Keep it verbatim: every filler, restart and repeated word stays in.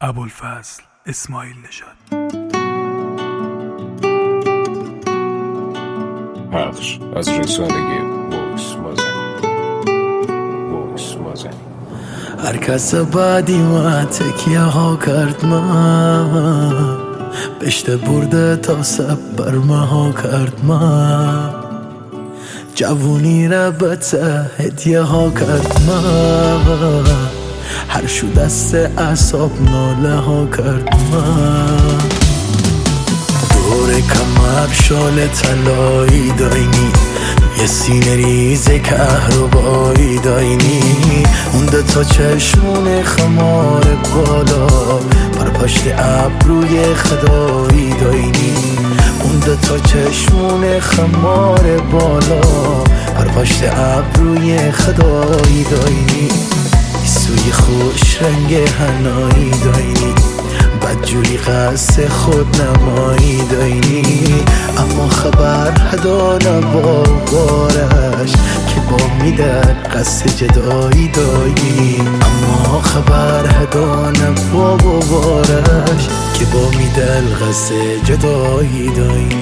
ابوالفضل اسماعیل نژاد. پخش از رسانه بوکس مازن بوکس مازن. هر کس بعدی ما تکیه ها کرد، ما بشته برده تا سب بر ما ها کرد، ما جوونی را بته هدیه ها کرد، ما هر شو دست اعصاب ناله ها کرد، ما دور کمر شال طلایی داینی، یه سینه ریز کهربایی داینی، مونده تا چشمون خمار بالا بر پشت ابروی خدایی داینی، مونده تا چشمون خمار بالا بر پشت ابروی خدایی داینی، سوی خوش رنگ هنایی داینی، بدجوری قصد خود نمایی داینی، اما خبر هدانه با بارش که با میدن قصد جدایی داینی، اما خبر هدانه با بارش که با میدن قصد جدایی داینی.